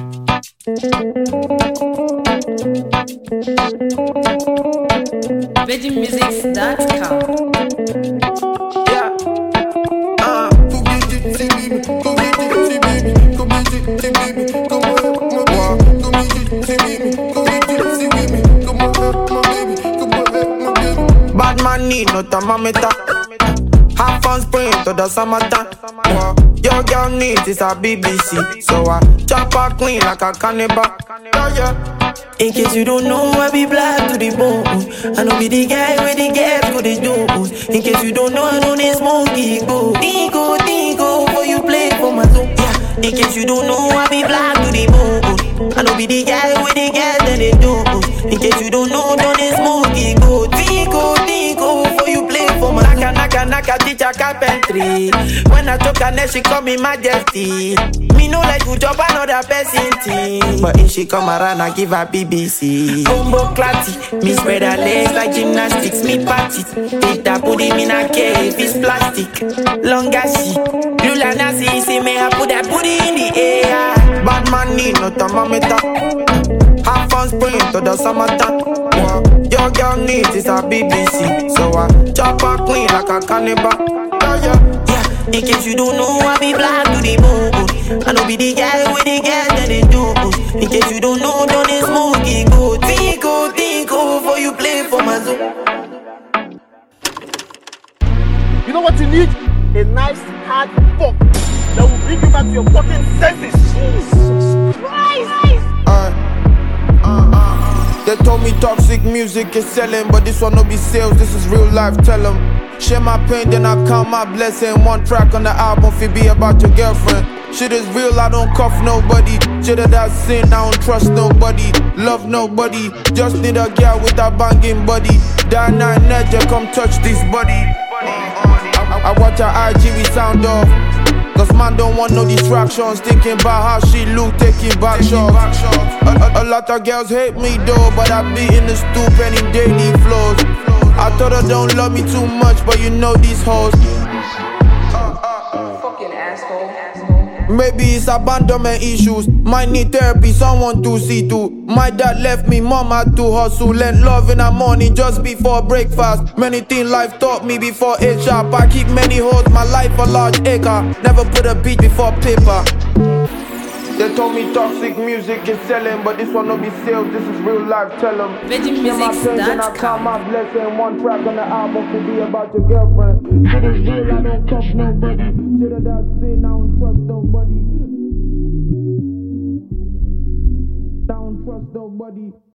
VeggieMusics.com. Yeah. Bad man need no thermometer. Have fun spring to the summertime. Your girl needs is a BBC, so I chop her clean like a cannibal. Yeah. In case you don't know, I be black to the bone. I know be the guy with the gas with the dudes. In case you don't know, I don't need smoky go. Dingo, for you play for my zone. Yeah. In case you don't know, I be black to the bone. I know be the guy with the gas that they do. In case you don't know, don't need smoky go. Dingo, for you play for my zone. Naka, teacher carpentry. When I talk her, she call me majesty. Me no like to chop another person team. But if she come around, I give her BBC. Combo clatty, me spread her legs like gymnastics. Me pat it, take that put him in a cave, it's plastic. Long as she, Lula Nasi, see me, I put that booty in the air. Bad man need no thermometer. Have fun spring to the summertime. Your girl needs is a BBC, so I chop her clean like a cannibal. Yeah, in case you don't know, I be black to the bone. I know be the guy with the gas that they do. In case you don't know, don't need smoky go. Dingo, for you play for my zone. You know what you need? A nice hard fuck that will bring you back to your fucking senses. Jesus Christ! They told me toxic music is selling, but this one no be sales, this is real life, tell them. Share my pain, then I count my blessing. One track on the album, fi be about your girlfriend. Shit is real, I don't cuff nobody. Shit of that sin, I don't trust nobody. Love nobody, just need a girl with a banging body. That night, Nedja, come touch this body. I watch her IG, we sound off. Cause man don't want no distractions. Thinking about how she look, taking back shots. A lot of girls hate me though, but I be in the stoop and in daily flows. I thought her don't love me too much, but you know these hoes. Fucking asshole. Maybe it's abandonment issues. Might need therapy, someone to see to. My dad left me, mom had to hustle. Lent love in the morning just before breakfast. Many things life taught me before 8 sharp. I keep many hoes, my life a large acre. Never put a beat before paper. They told me toxic music is selling, but this one no be sales, this is real life, tell them. I count my blessing. One track on the album could be about your girlfriend. Shit is real, I don't cuff nobody. Shit of that sin, I don't trust nobody. I don't trust nobody.